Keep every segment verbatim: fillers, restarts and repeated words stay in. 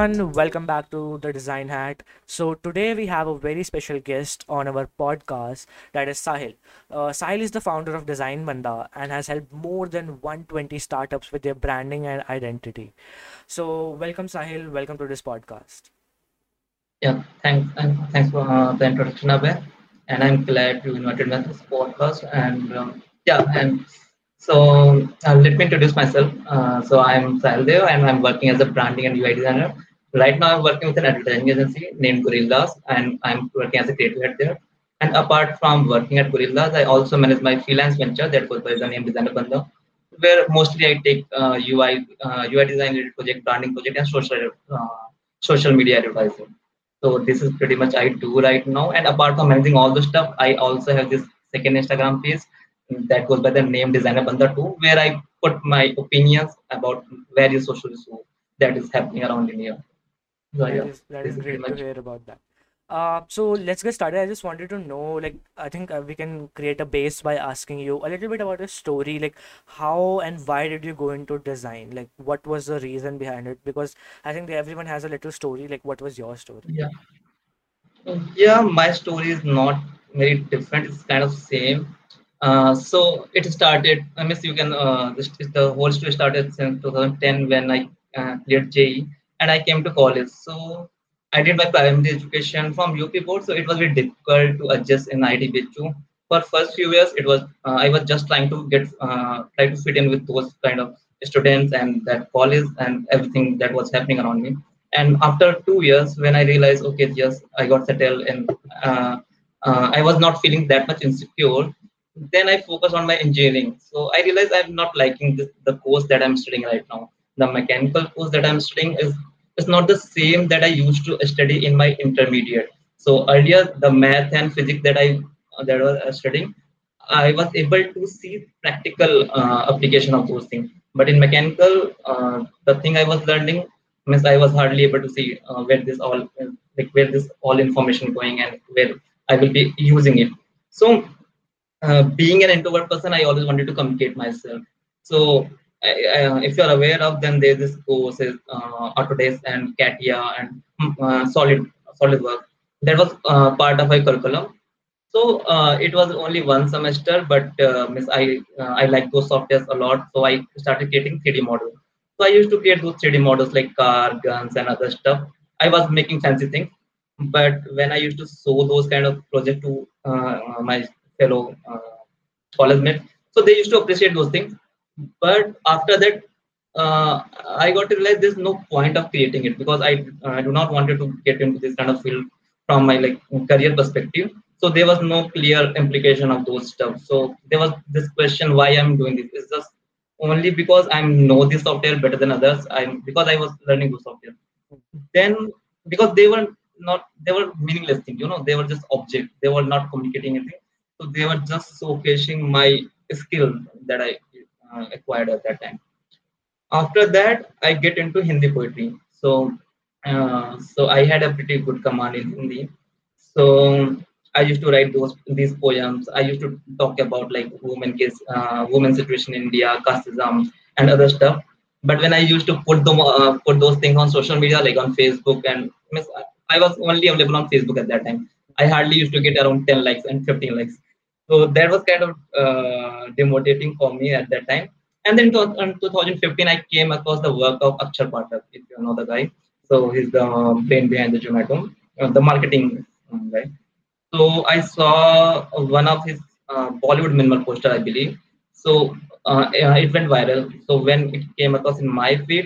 everyone, welcome back to the Design Hat. So today we have a very special guest on our podcast, that is Sahil. Uh, Sahil is the founder of Design Banda and has helped more than one hundred twenty startups with their branding and identity. So welcome Sahil, welcome to this podcast. Yeah, thanks and thanks for uh, the introduction, Abhay. And I'm glad you invited me to this podcast. And um, yeah, and so uh, let me introduce myself. Uh, so I'm Saldev, and I'm working as a branding and U I designer. Right now, I'm working with an advertising agency named Gorillas, and I'm working as a creative head there. And apart from working at Gorillas, I also manage my freelance venture that goes by the name Designer Banda, where mostly I take uh, U I uh, U I design related project, branding project, and social uh, social media advertising. So this is pretty much I do right now. And apart from managing all the stuff, I also have this second Instagram page that goes by the name Designer Banda too, where I put my opinions about various social issues that is happening around India. So That yeah, is that this is is pretty great to much. hear about that. Uh, so let's get started. I just wanted to know, like, I think uh, we can create a base by asking you a little bit about your story, like how and why did you go into design? Like, what was the reason behind it? Because I think that everyone has a little story. Like, what was your story? Yeah. Yeah, my story is not very different. It's kind of same. Uh, so it started. I mean, you can. Uh, this, the whole story started since two thousand ten when I uh, cleared J E E and I came to college. So I did my primary education from U P board. So it was very difficult to adjust in I T B H U. For first few years, it was uh, I was just trying to get uh, try to fit in with those kind of students and that college and everything that was happening around me. And after two years, when I realized, okay, yes, I got settled and uh, uh, I was not feeling that much insecure, then I focused on my engineering. So I realized I'm not liking this, the course that I'm studying right now. The mechanical course that I'm studying is is not the same that I used to study in my intermediate. So earlier, the math and physics that I that I was studying, I was able to see practical uh, application of those things. But in mechanical, uh, the thing I was learning means I was hardly able to see uh, where this all like where this all information going and where I will be using it. So uh, being an introvert person, I always wanted to communicate myself. So I, I, if you're aware of, then there's this courses, uh, Autodesk and Katia and mm, uh, Solid SolidWorks. That was uh, part of my curriculum. So uh, it was only one semester, but uh, miss I uh, I like those softwares a lot. So I started creating three D models. So I used to create those three D models like car, guns, and other stuff. I was making fancy things, but when I used to show those kind of project to uh, uh, my fellow uh, college mates, so they used to appreciate those things. But after that, uh, I got to realize there's no point of creating it because I uh, do not wanted to get into this kind of field from my like career perspective. So there was no clear implication of those stuff. So there was this question why I'm doing this. It's just only because I know this software better than others. I'm because I was learning those software. Then because they were not they were meaningless things, you know, they were just objects. They were not communicating anything. So they were just showcasing my skill that I uh, acquired at that time. After that, I get into Hindi poetry. So, uh, so I had a pretty good command in Hindi. So I used to write those these poems. I used to talk about like women case, uh, women situation in India, casteism, and other stuff. But when I used to put them uh, put those things on social media, like on Facebook, and miss, I was only available on Facebook at that time. I hardly used to get around ten likes and fifteen likes. So that was kind of uh, demotivating for me at that time. And then to, in twenty fifteen, I came across the work of Akshar Pathak, if you know the guy. So he's the brain behind the Zomato, uh, the marketing um, guy. So I saw one of his uh, Bollywood minimal poster, I believe. So uh, uh, it went viral. So when it came across in my feed,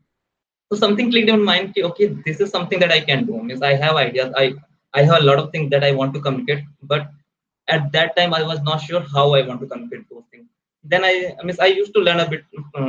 so something clicked in my mind. ki, Okay, this is something that I can do. Means I have ideas. I I have a lot of things that I want to communicate, but at that time I was not sure how I want to communicate those things. Then I, I mean, I used to learn a bit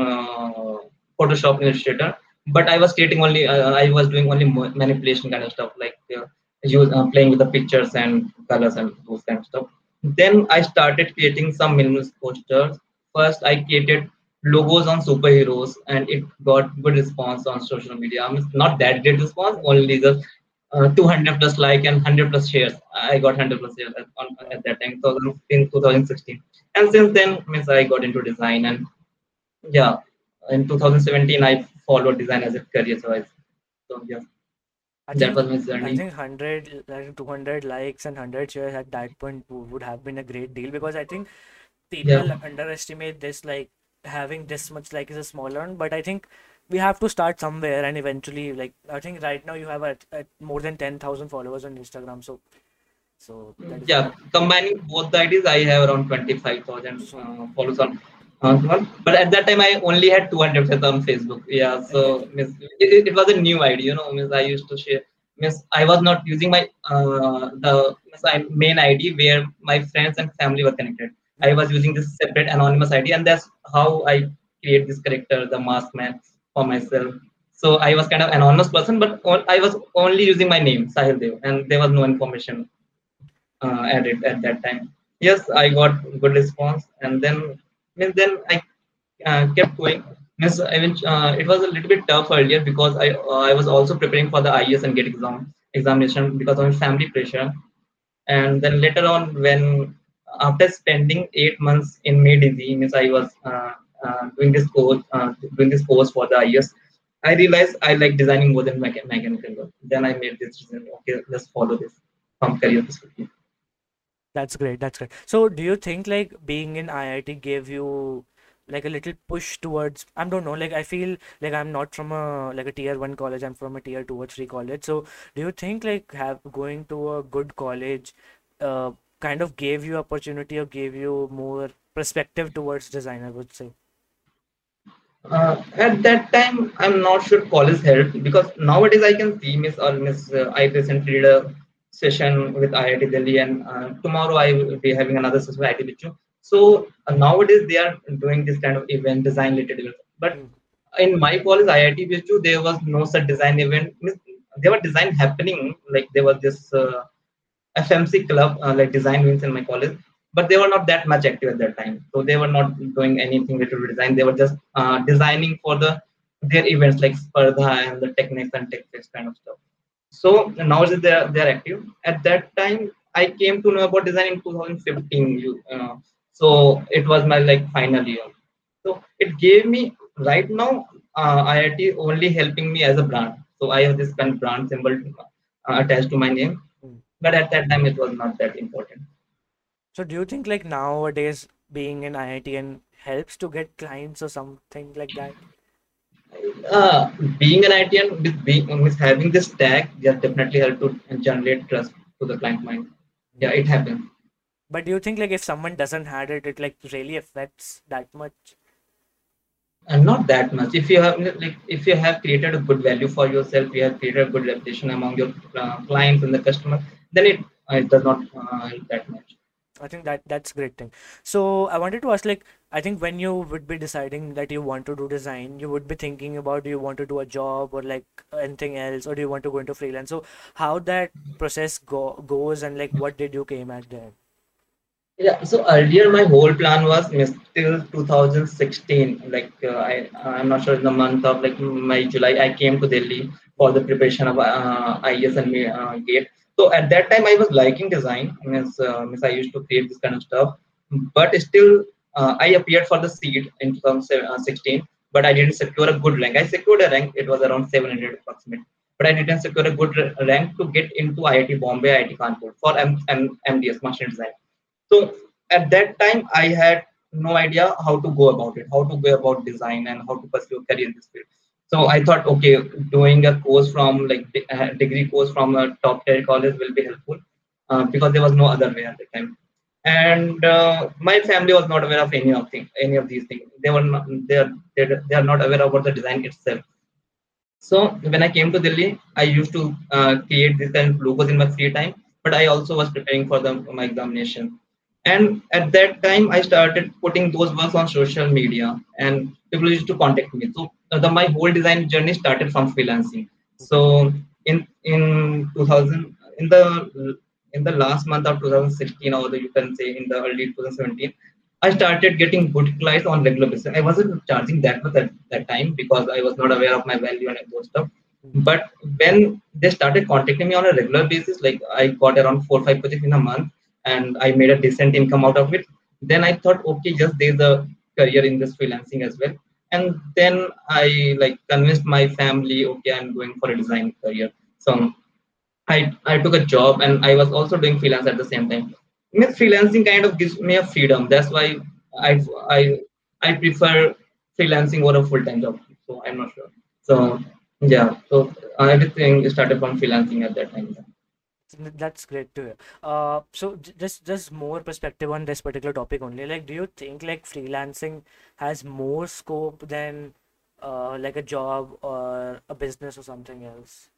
uh, Photoshop Illustrator, but I was creating only, uh, I was doing only manipulation kind of stuff, like uh, use, uh, playing with the pictures and colors and those kind of stuff. Then I started creating some minimalist posters. First, I created logos on superheroes, and it got good response on social media. I mean, not that great response, only the uh, two hundred plus like and one hundred plus shares. I got one hundred plus shares at, on, at that time, so in two thousand sixteen. And since then, means I got into design, and yeah, in two thousand seventeen I followed design as a career choice. So yeah, I that think was my I journey. think one hundred like two hundred likes and one hundred shares at that point wo- would have been a great deal, because I think Yeah. people underestimate this, like having this much like is a small amount, but I think we have to start somewhere, and eventually, like I think right now you have at, at more than ten thousand followers on Instagram, so so that is Yeah, that. combining both the I Ds, I have around twenty-five thousand So uh, followers on uh, one. But at that time, I only had two hundred on Facebook. Yeah, so exactly. miss, it, it was a new I D, you know. Miss, I used to share. Miss, I was not using my uh, the miss, I, main I D where my friends and family were connected. I Hmm. was using this separate anonymous I D, and that's how I create this character, the mask man, for myself. So I was kind of anonymous person, but on, I was only using my name, Sahil Dev, and there was no information uh, at it at that time. Yes, I got good response, and then means then I uh, kept going. Means I mean, uh, it was a little bit tough earlier because I uh, I was also preparing for the I E S and GATE exam examination because of family pressure. And then later on, when after spending eight months in Medici, means I was uh, uh, doing this course uh, doing this course for the I E S. I realized I like designing more than mecha- mechanical work. Then I made this decision. Okay, let's follow this from career perspective. That's great. That's great. So, do you think like being in I I T gave you like a little push towards, I don't know, like I feel like I'm not from a like a tier one college, I'm from a tier two or three college. So, do you think like have going to a good college uh kind of gave you opportunity or gave you more perspective towards design, I would say? Uh, at that time, I'm not sure college helped because nowadays I can see Miss or Miss. Uh, I recently did a session with I I T Delhi, and uh, tomorrow I will be having another session with I I T Bichu. So uh, nowadays they are doing this kind of event design related event. But Hmm. in my college, I I T Bichu, there was no such design event. Means there were design happening, like there was this. Uh, F M C club, uh, like design wings in my college, but they were not that much active at that time. So they were not doing anything related to design. They were just uh, designing for the their events like Spardha and the Technics and TechFest kind of stuff. So now that they are they are active. At that time, I came to know about design in twenty fifteen. You, uh, so it was my like final year. So it gave me right now uh, I I T only helping me as a brand. So I have this kind of brand symbol uh, attached to my name, Hmm. but at that time it was not that important. So, do you think like nowadays being in I I T and helps to get clients or something like that? Uh, being an I T and with being with having this tag, just definitely help to generate trust to the client mind. Yeah, it happens. But do you think like if someone doesn't had it, it like really affects that much? And not that much. If you have like if you have created a good value for yourself, you have created a good reputation among your uh, clients and the customer, then it uh, it does not uh, help that much. I think that that's a great thing. So I wanted to ask, like, I think when you would be deciding that you want to do design, you would be thinking about, do you want to do a job or like anything else, or do you want to go into freelance? So how that process go goes, and like what did you came at there? Yeah, so earlier my whole plan was miss till two thousand sixteen. Like uh, I, I'm not sure in the month of like May, July, I came to Delhi for the preparation of uh, I E S and uh, GATE. So at that time I was liking design. Means, uh, means I used to create this kind of stuff. But still, uh, I appeared for the seat in two thousand sixteen, but I didn't secure a good rank. I secured a rank. It was around seven hundred approximate. But I didn't secure a good rank to get into I I T Bombay, I I T Kanpur for M- M- MDS, Machine Design. So at that time, I had no idea how to go about it, how to go about design and how to pursue a career in this field. So I thought, okay, doing a course from like a degree course from a top tier college will be helpful uh, because there was no other way at the time. And uh, my family was not aware of any of thing, any of these things. They were not, they are they are they are not aware about the design itself. So when I came to Delhi, I used to uh, create this kind of logos in my free time, but I also was preparing for the my examination. And at that time, I started putting those works on social media, and people used to contact me. So uh, the my whole design journey started from freelancing. So in in two thousand in the in the last month of two thousand sixteen, or the, you can say in the early twenty seventeen, I started getting good clients on regular basis. I wasn't charging that much at that time because I was not aware of my value and those stuff. But when they started contacting me on a regular basis, like I got around four or five projects in a month, and I made a decent income out of it. Then I thought, okay, just there's a career in this freelancing as well. And then I like convinced my family, okay, I'm going for a design career. So I I took a job and I was also doing freelance at the same time. I mean, freelancing kind of gives me a freedom. That's why I I I prefer freelancing over a full time job. So I'm not sure. So yeah, so uh, everything started from freelancing at that time. Th- That's great to hear. Uh, so j- just just more perspective on this particular topic only. Like, do you think like freelancing has more scope than uh like a job or a business or something else?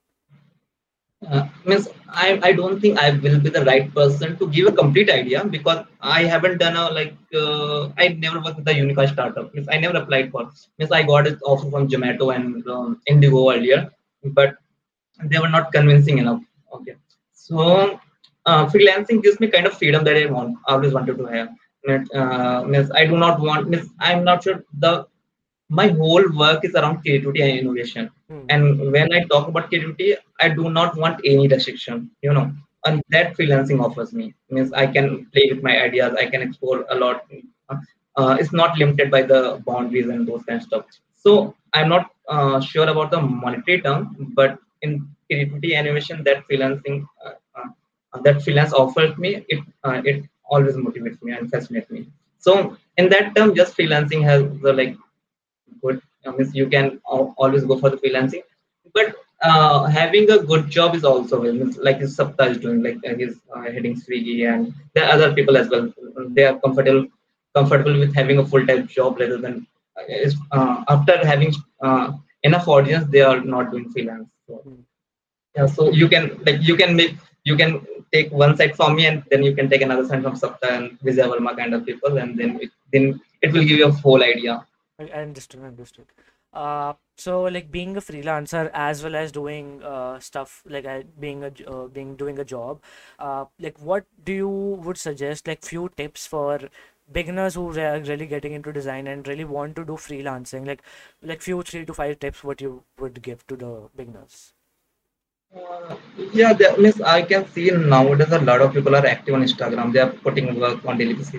Uh, means I, I don't think I will be the right person to give a complete idea because I haven't done a like uh, I never worked with a unicorn startup. Means I never applied for. Means I got it offer from Zomato and um, Indigo earlier, but they were not convincing enough. Okay, so uh, freelancing gives me kind of freedom that I want. I always wanted to have. Means, Uh, means I do not want. Means I'm not sure the my whole work is around creativity and innovation. Hmm. And when I talk about creativity, I do not want any restriction, you know, and that freelancing offers me. Means I can play with my ideas, I can explore a lot. Uh, uh, it's not limited by the boundaries and those kind of stuff. So I'm not uh, sure about the monetary term, but in creativity and innovation, that freelancing, uh, uh, that freelance offers me, it uh, it always motivates me and fascinates me. So in that term, just freelancing has the like good. I mean, you can al- always go for the freelancing, but uh, having a good job is also well. Means like his Sapta is doing, like uh, he's uh, heading Swiggy, and there are other people as well. They are comfortable comfortable with having a full time job rather than uh, is, uh, after having uh, enough audience, they are not doing freelance. So Hmm. yeah, so you can like you can make you can take one side from me, and then you can take another side from Sapta and Vijay Verma kind of people, and then it, then it will give you a whole idea. I, I understood, understood. Uh, so like being a freelancer as well as doing uh stuff like uh, being a j- uh, being doing a job, uh, like what do you would suggest like few tips for beginners who are really getting into design and really want to do freelancing, like like few three to five tips what you would give to the beginners? Uh, yeah, that means I can see nowadays a lot of people are active on Instagram. They are putting work on daily basis.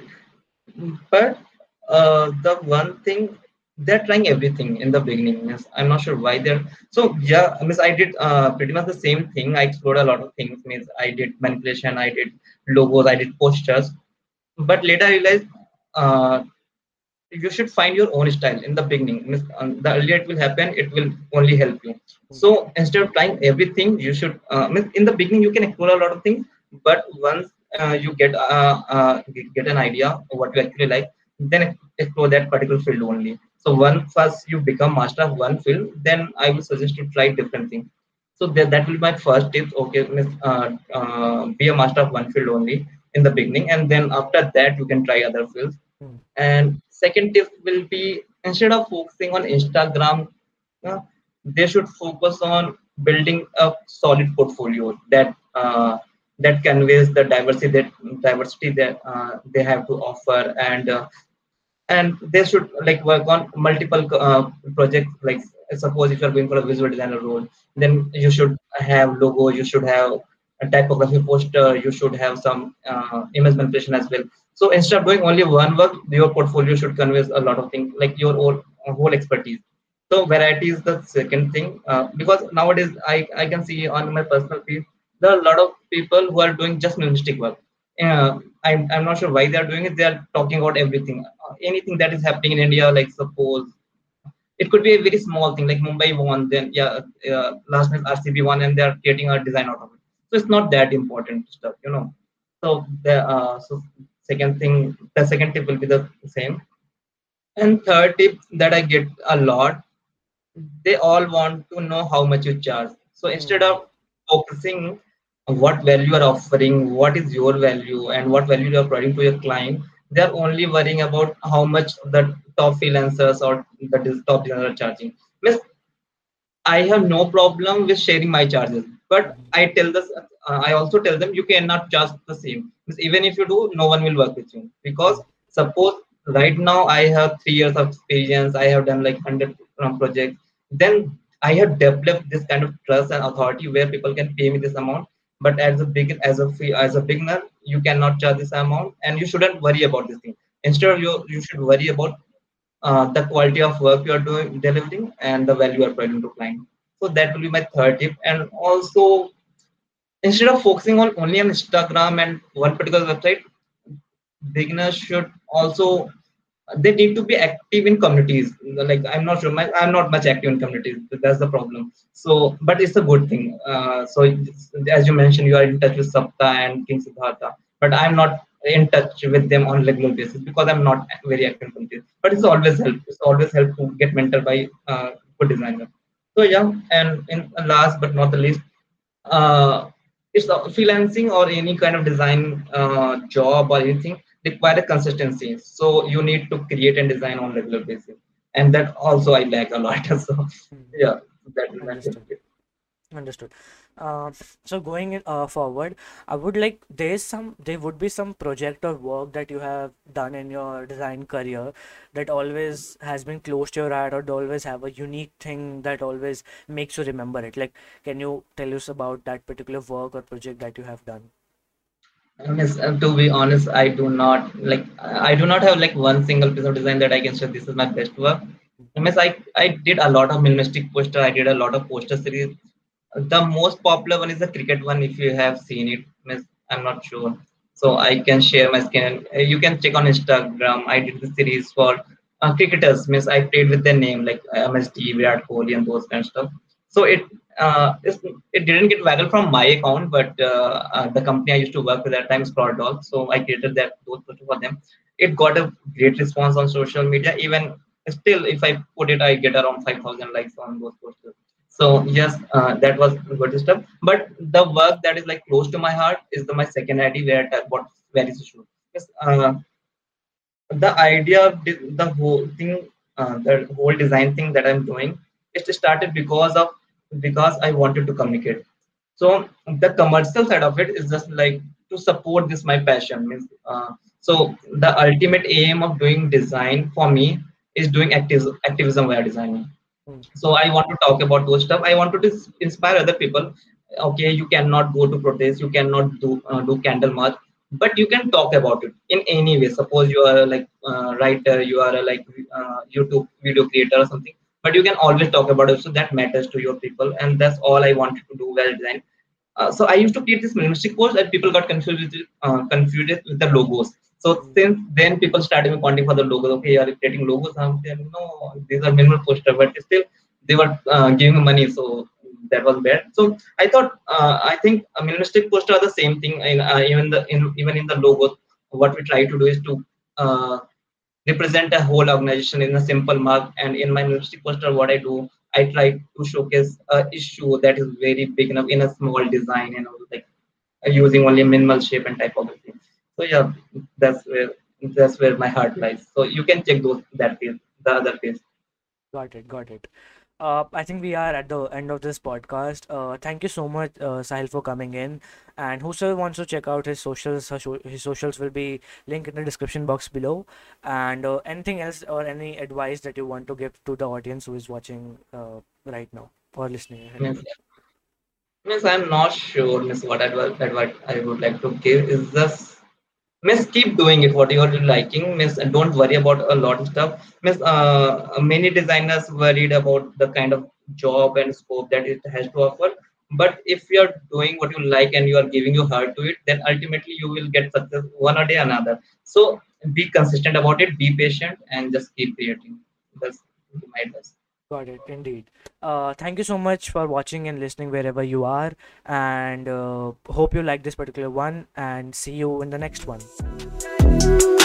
But uh, the one thing they're trying everything in the beginning. Means I'm not sure why they're so yeah. Means I did uh, pretty much the same thing. I explored a lot of things. Means I did manipulation. I did logos. I did posters. But later I realized uh, you should find your own style in the beginning. Means, um, the earlier it will happen, it will only help you. Mm, So instead of trying everything, you should uh, means in the beginning you can explore a lot of things, but once uh, you get uh, uh, get an idea of what you actually like, then explore that particular field only. So once first you become master of one field, then I will suggest you try different things. So that, that will be my first tip. Okay, miss, uh, uh, be a master of one field only in the beginning, and then after that you can try other fields. mm, And second tip will be instead of focusing on Instagram, uh, they should focus on building a solid portfolio that uh, that conveys the diversity that diversity that uh, they have to offer, and uh, and they should like work on multiple uh, projects. Like suppose if you're going for a visual designer role, mm, then you should have logo, you should have a typography poster, you should have some uh, image manipulation as well. So instead of doing only one work, your portfolio should convey a lot of things, like your whole, whole expertise. So variety is the second thing, uh, because nowadays I, I can see on my personal feed there are a lot of people who are doing just minimalistic work. uh, I'm, I'm not sure why they are doing it. They are talking about everything, uh, anything that is happening in India. Like suppose it could be a very small thing, like Mumbai won, then yeah, uh, last night R C B won, and they are creating a design out of it. So it's not that important stuff, you know. So the uh, so second thing, the second tip will be the same, and third tip that I get a lot, they all want to know how much you charge. So instead mm, of focusing on what value you are offering, what is your value, and what value you are providing to your client, they are only worrying about how much the top freelancers or the dis- top designers are charging. Means I have no problem with sharing my charges, but mhm, I tell this. Uh, I also tell them you cannot charge the same. Means even if you do, no one will work with you because mm, suppose right now I have three years of experience. I have done like hundred um, projects. Then I have developed this kind of trust and authority where people can pay me this amount. But as a big as a free, as a beginner, you cannot charge this amount, and you shouldn't worry about this thing. Instead, you you should worry about uh, the quality of work you are doing delivering, and the value you are providing to client. So that will be my third tip. And also, instead of focusing on only on Instagram and one particular website, beginners should also, they need to be active in communities. Like I'm not sure, my, I'm not much active in communities. That's the problem. So, but it's a good thing. Uh, so, it's- as you mentioned, you are in touch with Sapta and King Siddhartha, but I'm not in touch with them on regular basis because I'm not very active in communities. But it's always help. It's always help to get mentored by uh, good designer. So yeah, and in last but not the least, uh, it's uh, freelancing or any kind of design uh, job or anything require a consistency. So you need to create and design on regular basis, and that also I lack a lot. So Mhm. yeah, that is my Understood. tip. Understood. Uh, so going in, uh, forward, I would like there's some there would be some project or work that you have done in your design career that always has been close to your heart, or always have a unique thing that always makes you remember it. Like, can you tell us about that particular work or project that you have done? I mean, uh, to be honest, I do not like I do not have like one single piece of design that I can say this is my best work. I mean, I I did a lot of minimalistic poster. I did a lot of poster series. The most popular one is the cricket one. If you have seen it, miss, I'm not sure. So I can share my screen. Uh, You can check on Instagram. I did the series for uh, cricketers. Miss, I played with their name like M S D, Virat Kohli, and those kind of stuff. So it uh, it's, it didn't get viral from my account, but uh, uh, the company I used to work with at that time, Scroll Dog. So I created that those posters for them. It got a great response on social media. Even still, if I put it, I get around five thousand likes on those posters. So yes, uh, that was good stuff. But the work that is like close to my heart is the my second I D where I talk about values issue. Yes, uh, the idea of the, the whole thing, uh, the whole design thing that I'm doing, it started because of because I wanted to communicate. So the commercial side of it is just like to support this my passion. Means, uh, so the ultimate aim of doing design for me is doing activism, activism via designing. Mm. So I want to talk about those stuff. I want to dis- inspire other people. Okay, you cannot go to protest, you cannot do uh, do candle march, but you can talk about it in any way. Suppose you are a, like uh, writer, you are a, like uh, YouTube video creator or something, but you can always talk about it, so that matters to your people. And that's all I wanted to do well design. Uh, so I used to create this minimalistic course, and people got confused with it, uh, confused with the logos. So Mm. since then, people started me pointing for the logos. Okay, you are creating logos. I'm saying no, these are minimal poster, but still they were uh, giving me money, so that was bad. So I thought, uh, I think a minimalistic poster are the same thing. In, uh, even the in even in the logos, what we try to do is to uh, represent a whole organization in a simple mark. And in my university poster, what I do, I try to showcase a issue that is very big enough in a small design, and all, like uh, using only minimal shape and typography. So yeah, that's where that's where my heart lies. So you can check those that page, the other page. Got it, got it. Uh, I think we are at the end of this podcast. Uh, thank you so much, uh, Sahil, for coming in. And whosoever wants to check out his socials, his so- his socials will be linked in the description box below. And uh, anything else or any advice that you want to give to the audience who is watching uh, right now or listening ahead. Means, means I'm not sure. Miss what advice, advice I would like to give is just miss keep doing it what you're liking. Miss don't worry about a lot of stuff. Miss uh, many designers worried about the kind of job and scope that it has to offer. But if you're doing what you like and you are giving your heart to it, then ultimately you will get success one or day another. So be consistent about it, be patient, and just keep creating. That's my advice. Got it, indeed. Uh, thank you so much for watching and listening wherever you are. And uh, hope you like this particular one. And see you in the next one.